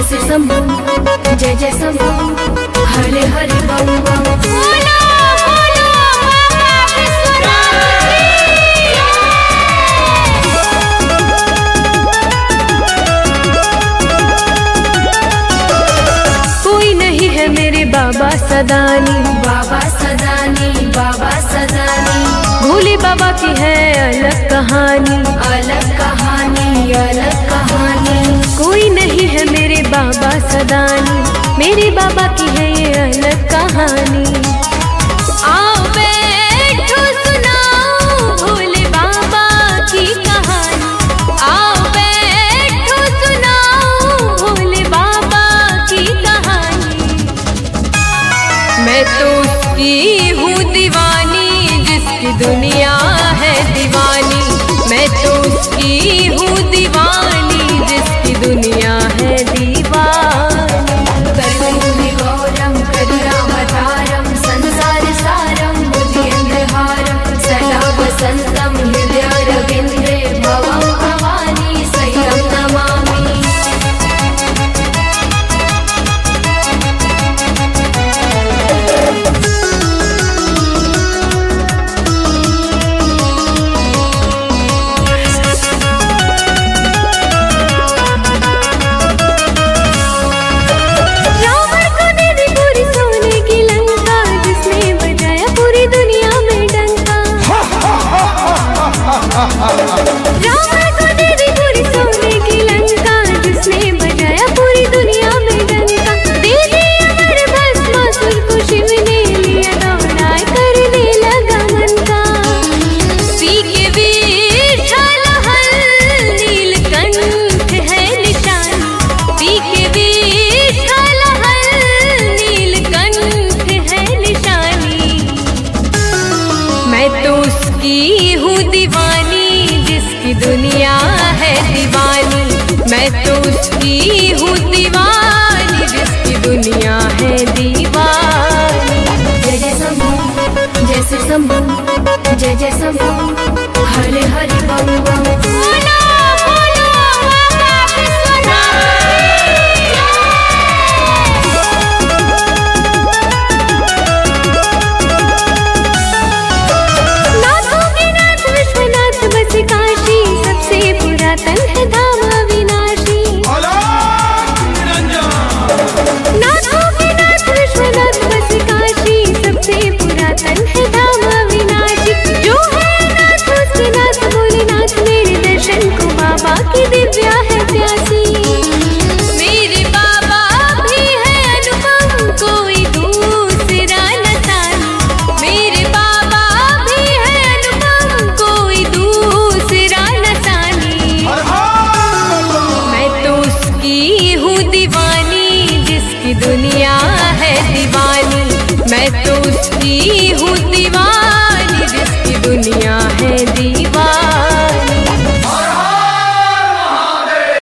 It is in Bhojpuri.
शिव शंभू जय जय शंभू हरे हरे बम बम। बोलो बोलो बाबा विश्वनाथ की। कोई नहीं है मेरे बाबा सदानी, बाबा सदानी, बाबा सदानी। भोले बाबा की है अलग कहानी, अलग कहानी, अलग कहानी। कोई नहीं है मेरे बाबा सदानी, मेरे बाबा की है ये अलग कहानी। आओ बैठो सुनाओ भोले बाबा की कहानी, आओ बैठो सुनाओ भोले बाबा की कहानी। मैं तो उसकी हूँ दीवानी जिसकी दुनिया है दीवानी, मैं तो उसकी हूँ दीवानी जिसकी दुनिया है दीवानी। कर्पूरी गौरम करुणावतारम संसार सारम बुद्धिन्द्रहारम सदा वसंतम हृदयारविंदे भवं भवानी सहितं नमामि। रावण को दे दी पूरी सोने की लंका, जिसने बजाया पूरी दुनिया में डंका। दे दिया अमर भस्मासुर को शिव ने लिया दौड़ा करने लगा मन का। पी के विष लहल नीलकंठ है निशानी, पी के विष लहल नीलकंठ है निशानी। मैं तो उसकी हूँ दीवानी जिसकी दुनिया है दीवानी, मैं तो उसकी हूँ दीवानी जिसकी दुनिया है दीवानी। जय जय शंभू जय शिव शंभू जय जय शंभू